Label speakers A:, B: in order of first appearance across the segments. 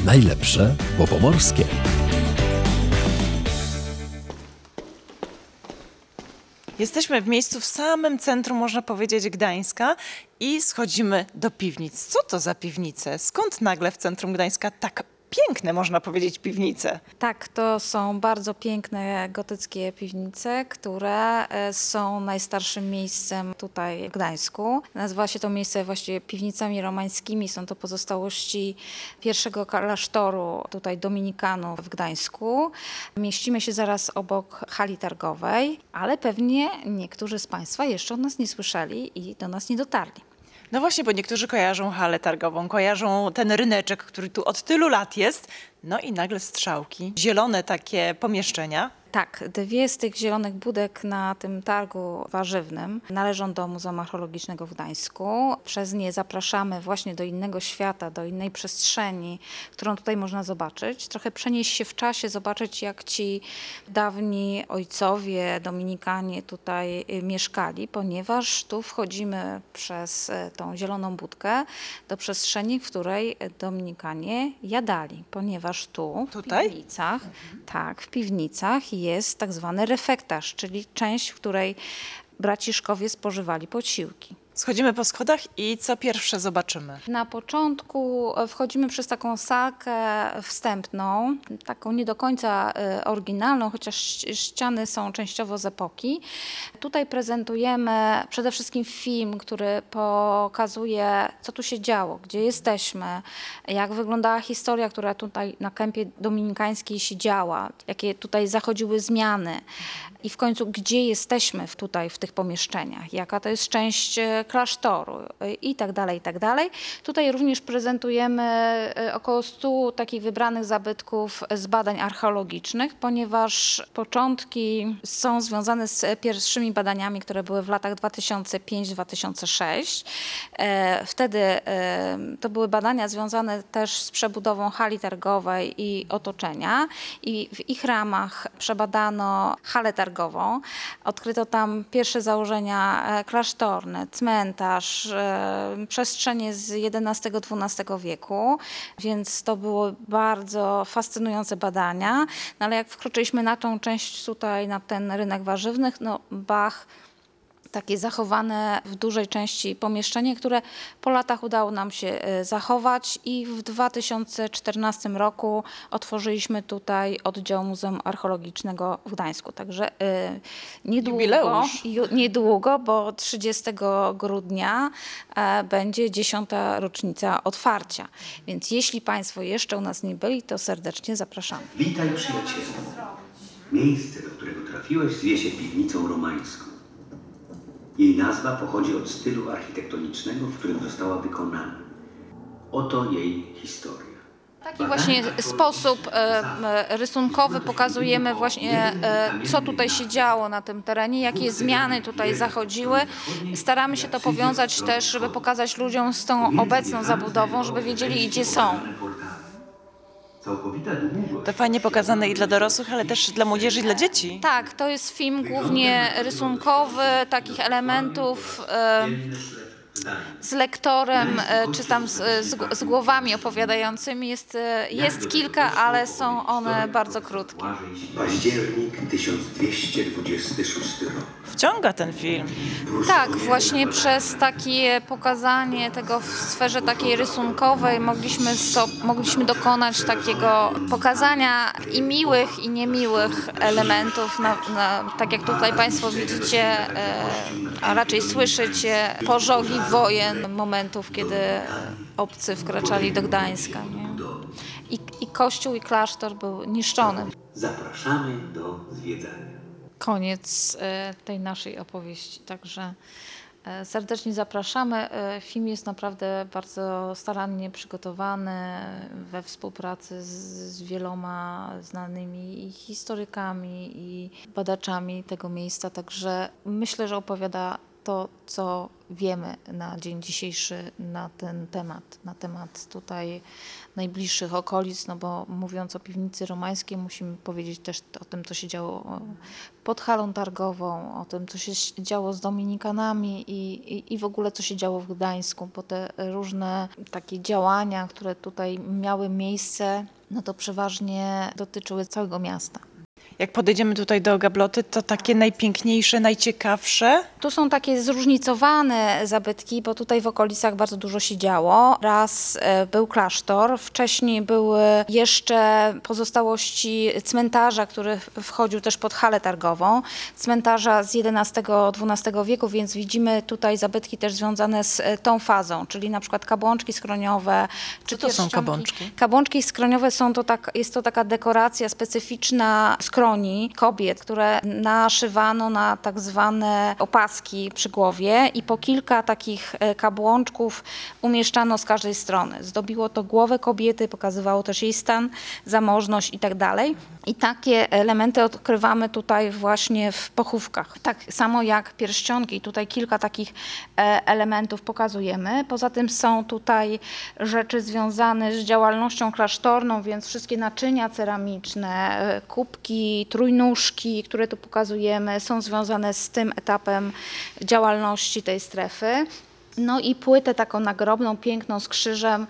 A: Najlepsze po pomorskie.
B: Jesteśmy w miejscu w samym centrum, można powiedzieć, Gdańska i schodzimy do piwnic. Co to za piwnice? Skąd nagle w centrum Gdańska tak piękne, można powiedzieć, piwnice?
C: Tak, to są bardzo piękne gotyckie piwnice, które są najstarszym miejscem tutaj w Gdańsku. Nazywa się to miejsce właściwie piwnicami romańskimi. Są to pozostałości pierwszego klasztoru tutaj dominikanów w Gdańsku. Mieścimy się zaraz obok hali targowej, ale pewnie niektórzy z Państwa jeszcze o nas nie słyszeli i do nas nie dotarli.
B: No właśnie, bo niektórzy kojarzą halę targową, kojarzą ten ryneczek, który tu od tylu lat jest. No i nagle strzałki, zielone takie pomieszczenia.
C: Tak, dwie z tych zielonych budek na tym targu warzywnym należą do Muzeum Archeologicznego w Gdańsku. Przez nie zapraszamy właśnie do innego świata, do innej przestrzeni, którą tutaj można zobaczyć. Trochę przenieść się w czasie, zobaczyć jak ci dawni ojcowie dominikanie tutaj mieszkali, ponieważ tu wchodzimy przez tą zieloną budkę do przestrzeni, w której dominikanie jadali, ponieważ tu
B: Tutaj?
C: w piwnicach, tak, w piwnicach jest tak zwany refektarz, czyli część, w której braciszkowie spożywali posiłki.
B: Schodzimy po schodach i co pierwsze zobaczymy?
C: Na początku wchodzimy przez taką salkę wstępną, taką nie do końca oryginalną, chociaż ściany są częściowo z epoki. Tutaj prezentujemy przede wszystkim film, który pokazuje, co tu się działo, gdzie jesteśmy, jak wyglądała historia, która tutaj na kępie dominikańskiej się działa, jakie tutaj zachodziły zmiany i w końcu gdzie jesteśmy tutaj w tych pomieszczeniach, jaka to jest część klasztoru i tak dalej, i tak dalej. Tutaj również prezentujemy około 100 takich wybranych zabytków z badań archeologicznych, ponieważ początki są związane z pierwszymi badaniami, które były w latach 2005-2006. Wtedy to były badania związane też z przebudową hali targowej i otoczenia i w ich ramach przebadano halę targową. Odkryto tam pierwsze założenia klasztorne, cmentarz, przestrzenie z XI-XII wieku, więc to były bardzo fascynujące badania. No ale jak wkroczyliśmy na tą część tutaj, na ten rynek warzywnych, no Bach, takie zachowane w dużej części pomieszczenie, które po latach udało nam się zachować i w 2014 roku otworzyliśmy tutaj oddział Muzeum Archeologicznego w Gdańsku. Także niedługo, bo 30 grudnia będzie 10. rocznica otwarcia. Więc jeśli Państwo jeszcze u nas nie byli, to serdecznie zapraszamy.
D: Witaj, przyjacielu. Miejsce, do którego trafiłeś, zwie się piwnicą romańską. Jej nazwa pochodzi od stylu architektonicznego, w którym została wykonana. Oto jej historia.
C: W taki właśnie sposób rysunkowy pokazujemy właśnie, co tutaj się działo na tym terenie, jakie zmiany tutaj zachodziły. Staramy się to powiązać też, żeby pokazać ludziom z tą obecną zabudową, żeby wiedzieli, gdzie są.
B: To fajnie pokazane i dla dorosłych, ale też dla młodzieży i dla dzieci.
C: Tak, to jest film głównie rysunkowy, takich elementów z lektorem, czy tam z głowami opowiadającymi. Jest kilka, ale są one bardzo krótkie.
D: Październik 1226 rok.
B: Wciąga ten film.
C: Tak, właśnie przez takie pokazanie tego w sferze takiej rysunkowej mogliśmy dokonać takiego pokazania i miłych, i niemiłych elementów, tak jak tutaj Państwo widzicie, a raczej słyszycie, pożogi wojen, momentów, kiedy obcy wkraczali do Gdańska. Nie? I kościół, i klasztor był niszczony.
D: Zapraszamy do zwiedzania.
C: Koniec tej naszej opowieści, także serdecznie zapraszamy. Film jest naprawdę bardzo starannie przygotowany we współpracy z wieloma znanymi historykami i badaczami tego miejsca, także myślę, że opowiada to, co wiemy na dzień dzisiejszy na ten temat tutaj najbliższych okolic, no bo mówiąc o piwnicy romańskiej, musimy powiedzieć też o tym, co się działo pod halą targową, o tym, co się działo z dominikanami i w ogóle, co się działo w Gdańsku, bo te różne takie działania, które tutaj miały miejsce, no to przeważnie dotyczyły całego miasta.
B: Jak podejdziemy tutaj do gabloty, to takie najpiękniejsze, najciekawsze.
C: Tu są takie zróżnicowane zabytki, bo tutaj w okolicach bardzo dużo się działo. Raz był klasztor, wcześniej były jeszcze pozostałości cmentarza, który wchodził też pod halę targową. Cmentarza z XI-XII wieku, więc widzimy tutaj zabytki też związane z tą fazą, czyli na przykład kabłączki skroniowe.
B: Co to są kabłączki?
C: Kabłączki skroniowe jest to taka dekoracja specyficzna skroni kobiet, które naszywano na tak zwane opaski przy głowie i po kilka takich kabłączków umieszczano z każdej strony. Zdobiło to głowę kobiety, pokazywało też jej stan, zamożność i tak dalej. I takie elementy odkrywamy tutaj właśnie w pochówkach. Tak samo jak pierścionki. Tutaj kilka takich elementów pokazujemy. Poza tym są tutaj rzeczy związane z działalnością klasztorną, więc wszystkie naczynia ceramiczne, kubki, trójnóżki, które tu pokazujemy, są związane z tym etapem działalności tej strefy. No i płytę taką nagrobną, piękną, z krzyżem,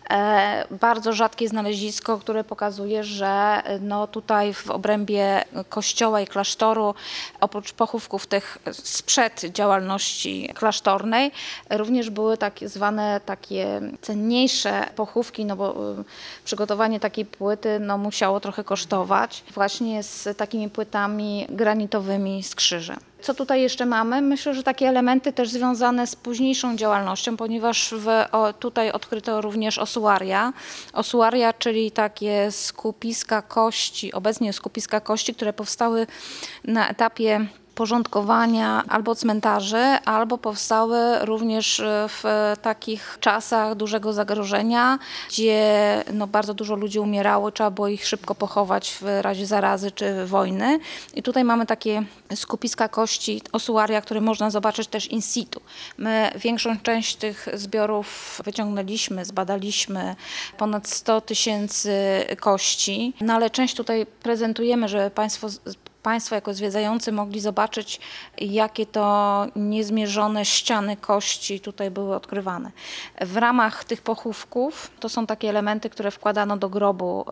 C: bardzo rzadkie znalezisko, które pokazuje, że no tutaj w obrębie kościoła i klasztoru, oprócz pochówków tych sprzed działalności klasztornej, również były tak zwane takie cenniejsze pochówki, no bo przygotowanie takiej płyty no musiało trochę kosztować, właśnie z takimi płytami granitowymi z krzyżem. Co tutaj jeszcze mamy? Myślę, że takie elementy też związane z późniejszą działalnością, ponieważ tutaj odkryto również osuaria. Osuaria, czyli takie skupiska kości, obecnie skupiska kości, które powstały na etapie porządkowania albo cmentarzy, albo powstały również w takich czasach dużego zagrożenia, gdzie no, bardzo dużo ludzi umierało, trzeba było ich szybko pochować w razie zarazy czy wojny. I tutaj mamy takie skupiska kości osuaria, które można zobaczyć też in situ. My większą część tych zbiorów wyciągnęliśmy, zbadaliśmy, ponad 100 000 kości, no ale część tutaj prezentujemy, żeby Państwo jako zwiedzający mogli zobaczyć, jakie to niezmierzone ściany kości tutaj były odkrywane. W ramach tych pochówków to są takie elementy, które wkładano do grobu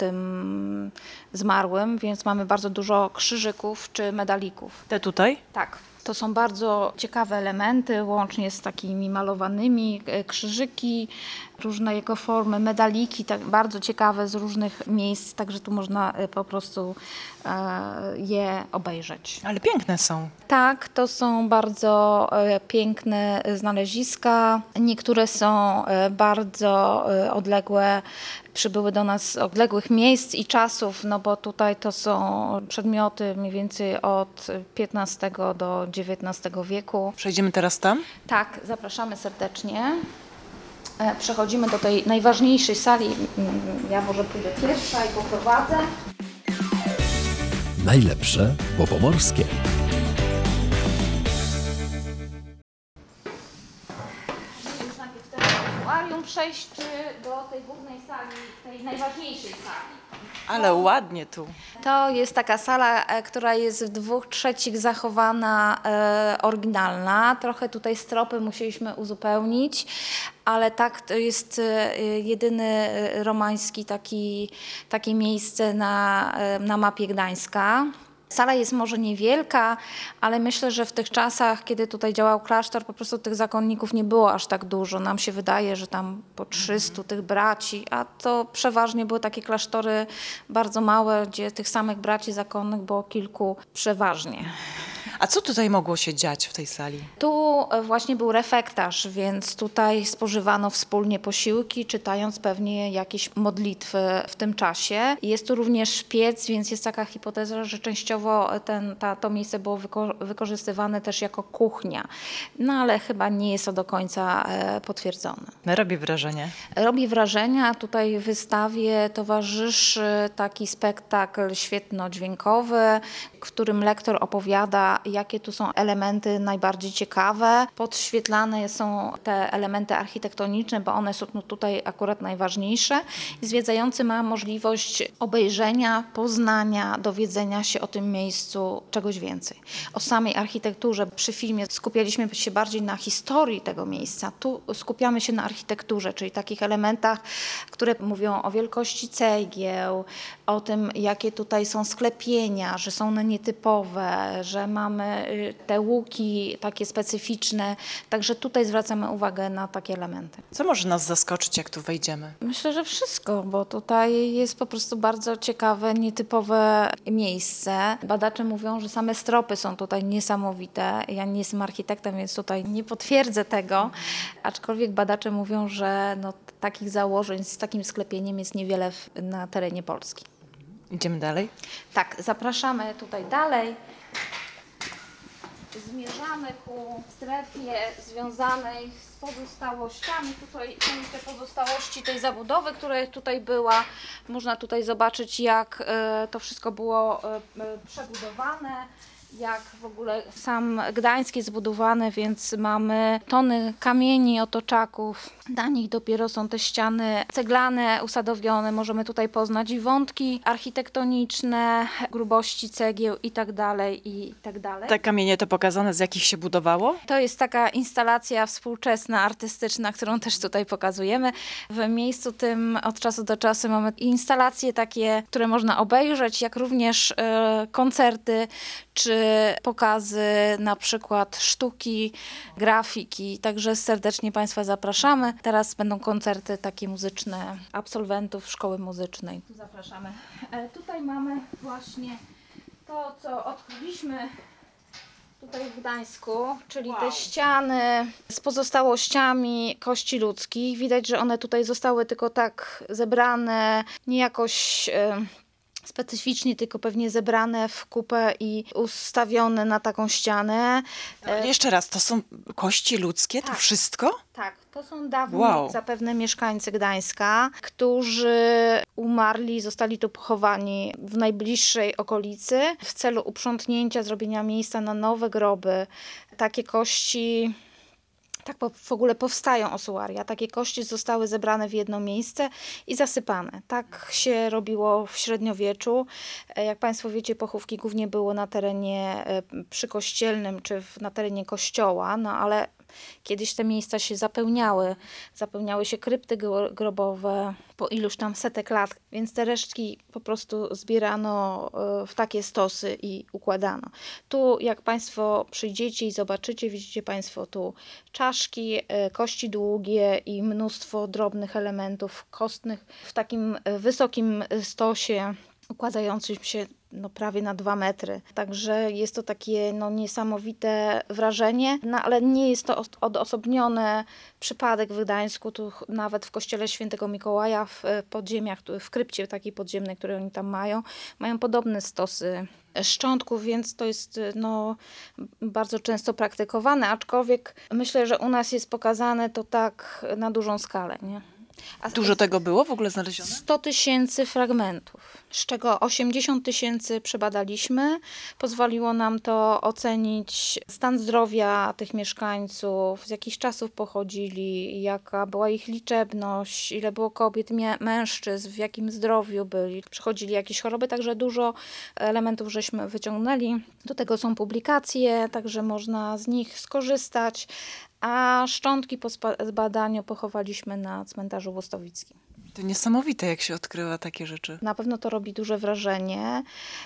C: tym zmarłym, więc mamy bardzo dużo krzyżyków czy medalików.
B: Te tutaj?
C: Tak. To są bardzo ciekawe elementy, łącznie z takimi malowanymi, krzyżyki, różne jego formy, medaliki, tak bardzo ciekawe z różnych miejsc, także tu można po prostu je obejrzeć.
B: Ale piękne są.
C: Tak, to są bardzo piękne znaleziska. Niektóre są bardzo odległe, przybyły do nas z odległych miejsc i czasów, no bo tutaj to są przedmioty mniej więcej od XV do XIX wieku.
B: Przejdziemy teraz tam?
C: Tak, zapraszamy serdecznie. Przechodzimy do tej najważniejszej sali. Ja może pójdę pierwsza i poprowadzę.
A: Najlepsze po pomorskie.
C: Więc najpierw teraz aktuarium przejść do tej głównej sali, tej najważniejszej sali.
B: Ale ładnie tu.
C: To jest taka sala, która jest w 2/3 zachowana, oryginalna. Trochę tutaj stropy musieliśmy uzupełnić, ale tak, to jest jedyny romański takie miejsce na mapie Gdańska. Sala jest może niewielka, ale myślę, że w tych czasach, kiedy tutaj działał klasztor, po prostu tych zakonników nie było aż tak dużo. Nam się wydaje, że tam po 300 tych braci, a to przeważnie były takie klasztory bardzo małe, gdzie tych samych braci zakonnych było kilku przeważnie.
B: A co tutaj mogło się dziać w tej sali?
C: Tu właśnie był refektarz, więc tutaj spożywano wspólnie posiłki, czytając pewnie jakieś modlitwy w tym czasie. Jest tu również piec, więc jest taka hipoteza, że częściowo to miejsce było wykorzystywane też jako kuchnia. No ale chyba nie jest to do końca potwierdzone.
B: Robi wrażenie.
C: Robi wrażenie, a tutaj wystawie towarzyszy taki spektakl świetno-dźwiękowy, w którym lektor opowiada, jakie tu są elementy najbardziej ciekawe. Podświetlane są te elementy architektoniczne, bo one są tutaj akurat najważniejsze. Zwiedzający ma możliwość obejrzenia, poznania, dowiedzenia się o tym miejscu czegoś więcej. O samej architekturze. Przy filmie skupialiśmy się bardziej na historii tego miejsca. Tu skupiamy się na architekturze, czyli takich elementach, które mówią o wielkości cegieł, o tym, jakie tutaj są sklepienia, że są one nietypowe, że mamy te łuki takie specyficzne. Także tutaj zwracamy uwagę na takie elementy.
B: Co może nas zaskoczyć, jak tu wejdziemy?
C: Myślę, że wszystko, bo tutaj jest po prostu bardzo ciekawe, nietypowe miejsce. Badacze mówią, że same stropy są tutaj niesamowite. Ja nie jestem architektem, więc tutaj nie potwierdzę tego. Aczkolwiek badacze mówią, że takich założeń z takim sklepieniem jest niewiele na terenie Polski.
B: Idziemy dalej?
C: Tak, zapraszamy tutaj dalej. Zmierzamy ku strefie związanej z pozostałościami. Tutaj są te pozostałości tej zabudowy, która tutaj była. Można tutaj zobaczyć, jak to wszystko było przebudowane, jak w ogóle sam Gdańsk jest zbudowany, więc mamy tony kamieni, otoczaków. Na nich dopiero są te ściany ceglane, usadowione. Możemy tutaj poznać i wątki architektoniczne, grubości cegieł i tak dalej, i tak dalej.
B: Te kamienie to pokazane, z jakich się budowało?
C: To jest taka instalacja współczesna, artystyczna, którą też tutaj pokazujemy. W miejscu tym od czasu do czasu mamy instalacje takie, które można obejrzeć, jak również koncerty czy pokazy na przykład sztuki, grafiki. Także serdecznie Państwa zapraszamy. Teraz będą koncerty takie muzyczne absolwentów szkoły muzycznej. Tu zapraszamy. Tutaj mamy właśnie to, co odkryliśmy tutaj w Gdańsku, czyli te ściany z pozostałościami kości ludzkich. Widać, że one tutaj zostały tylko tak zebrane, nie jakoś specyficznie, tylko pewnie zebrane w kupę i ustawione na taką ścianę.
B: Jeszcze raz, to są kości ludzkie? To
C: Tak.
B: wszystko?
C: Tak, to są dawni
B: Wow.
C: zapewne mieszkańcy Gdańska, którzy umarli, zostali tu pochowani w najbliższej okolicy w celu uprzątnięcia, zrobienia miejsca na nowe groby. Takie kości... Tak w ogóle powstają osuaria. Takie kości zostały zebrane w jedno miejsce i zasypane. Tak się robiło w średniowieczu. Jak Państwo wiecie, pochówki głównie było na terenie przykościelnym czy na terenie kościoła, ale kiedyś te miejsca się zapełniały się krypty grobowe po iluś tam setek lat, więc te resztki po prostu zbierano w takie stosy i układano. Tu jak Państwo przyjdziecie i zobaczycie, widzicie Państwo tu czaszki, kości długie i mnóstwo drobnych elementów kostnych w takim wysokim stosie układającym się prawie na 2 metry. Także jest to takie niesamowite wrażenie, ale nie jest to odosobniony przypadek w Gdańsku. Tu nawet w kościele Świętego Mikołaja w podziemiach, w krypcie takiej podziemnej, które oni tam mają podobne stosy szczątków, więc to jest bardzo często praktykowane, aczkolwiek myślę, że u nas jest pokazane to tak na dużą skalę, nie?
B: Dużo tego było w ogóle znalezione?
C: 100 000 fragmentów, z czego 80 000 przebadaliśmy. Pozwoliło nam to ocenić stan zdrowia tych mieszkańców, z jakich czasów pochodzili, jaka była ich liczebność, ile było kobiet, mężczyzn, w jakim zdrowiu byli, przechodzili jakieś choroby, także dużo elementów żeśmy wyciągnęli. Do tego są publikacje, także można z nich skorzystać. A szczątki po zbadaniu pochowaliśmy na cmentarzu Łostowickim.
B: To niesamowite, jak się odkrywa takie rzeczy.
C: Na pewno to robi duże wrażenie.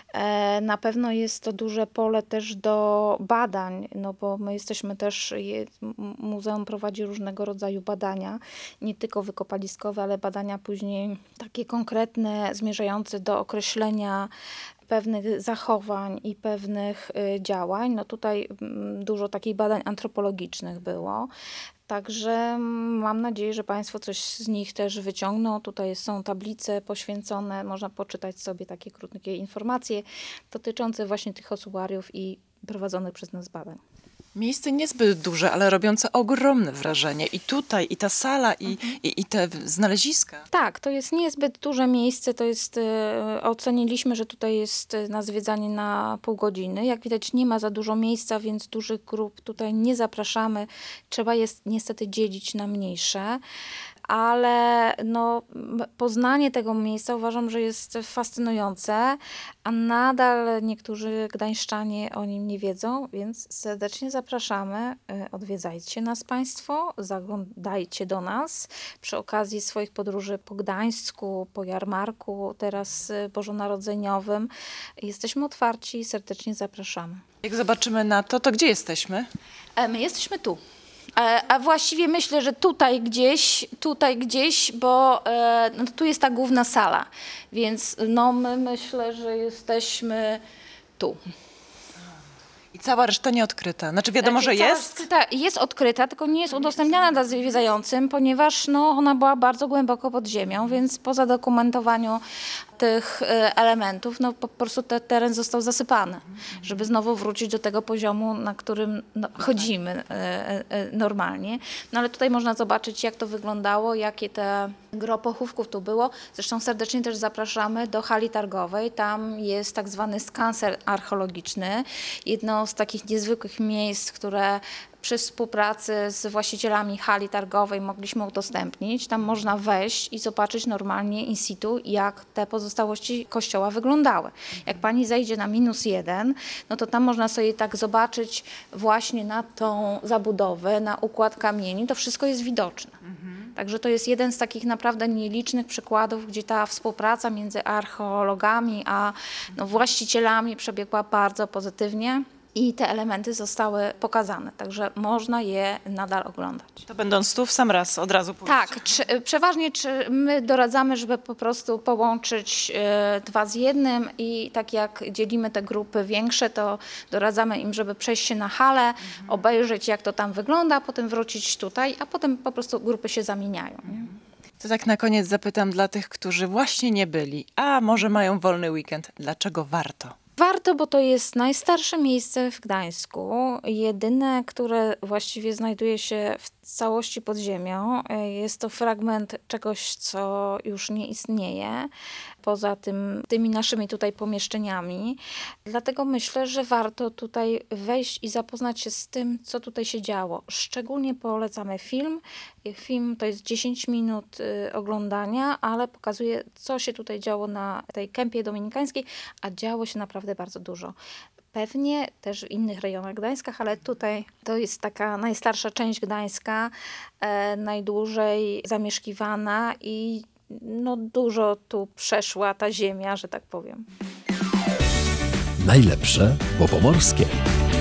C: Na pewno jest to duże pole też do badań, bo my jesteśmy też, muzeum prowadzi różnego rodzaju badania, nie tylko wykopaliskowe, ale badania później takie konkretne, zmierzające do określenia pewnych zachowań i pewnych działań. Tutaj dużo takich badań antropologicznych było. Także mam nadzieję, że Państwo coś z nich też wyciągną. Tutaj są tablice poświęcone, można poczytać sobie takie krótkie informacje dotyczące właśnie tych osuariów i prowadzonych przez nas badań.
B: Miejsce niezbyt duże, ale robiące ogromne wrażenie. I tutaj, i ta sala, i te znaleziska.
C: Tak, to jest niezbyt duże miejsce, to jest, oceniliśmy, że tutaj jest na zwiedzanie na pół godziny. Jak widać nie ma za dużo miejsca, więc dużych grup tutaj nie zapraszamy. Trzeba jest niestety dzielić na mniejsze. Ale no, poznanie tego miejsca uważam, że jest fascynujące, a nadal niektórzy gdańszczanie o nim nie wiedzą, więc serdecznie zapraszamy. Odwiedzajcie nas Państwo, zaglądajcie do nas przy okazji swoich podróży po Gdańsku, po jarmarku, teraz bożonarodzeniowym. Jesteśmy otwarci, serdecznie zapraszamy.
B: Jak zobaczymy na to, to gdzie jesteśmy?
C: My jesteśmy tu. A właściwie myślę, że tutaj gdzieś, bo no, tu jest ta główna sala, więc no, my myślę, że jesteśmy tu.
B: I cała reszta nieodkryta. Znaczy wiadomo, że
C: Cała
B: jest.
C: reszta jest odkryta, tylko nie jest udostępniana dla zwiedzającym, ponieważ no, ona była bardzo głęboko pod ziemią, więc po zadokumentowaniu tych elementów, no po prostu ten teren został zasypany, żeby znowu wrócić do tego poziomu, na którym no, chodzimy normalnie. No ale tutaj można zobaczyć, jak to wyglądało, jakie te gro pochówków tu było. Zresztą serdecznie też zapraszamy do hali targowej. Tam jest tak zwany skansen archeologiczny. Jedno z takich niezwykłych miejsc, które przy współpracy z właścicielami hali targowej mogliśmy udostępnić. Tam można wejść i zobaczyć normalnie in situ, jak te pozostałości kościoła wyglądały. Jak pani zejdzie na -1, no to tam można sobie tak zobaczyć właśnie na tą zabudowę, na układ kamieni. To wszystko jest widoczne. Także to jest jeden z takich naprawdę nielicznych przykładów, gdzie ta współpraca między archeologami a no, właścicielami przebiegła bardzo pozytywnie. I te elementy zostały pokazane, także można je nadal oglądać.
B: To będąc tu w sam raz, od razu pójść.
C: Tak, przeważnie my doradzamy, żeby po prostu połączyć dwa z jednym i tak jak dzielimy te grupy większe, to doradzamy im, żeby przejść się na halę, obejrzeć jak to tam wygląda, a potem wrócić tutaj, a potem po prostu grupy się zamieniają. Nie?
B: To tak na koniec zapytam dla tych, którzy właśnie nie byli, a może mają wolny weekend, dlaczego warto?
C: Warto, bo to jest najstarsze miejsce w Gdańsku, jedyne, które właściwie znajduje się w całości pod ziemią. Jest to fragment czegoś, co już nie istnieje, poza tymi naszymi tutaj pomieszczeniami. Dlatego myślę, że warto tutaj wejść i zapoznać się z tym, co tutaj się działo. Szczególnie polecamy film. Film to jest 10 minut oglądania, ale pokazuje, co się tutaj działo na tej kępie dominikańskiej, a działo się naprawdę bardzo dużo. Pewnie też w innych rejonach Gdańska, ale tutaj to jest taka najstarsza część Gdańska, najdłużej zamieszkiwana i no, dużo tu przeszła ta ziemia, że tak powiem.
A: Najlepsze po pomorskie.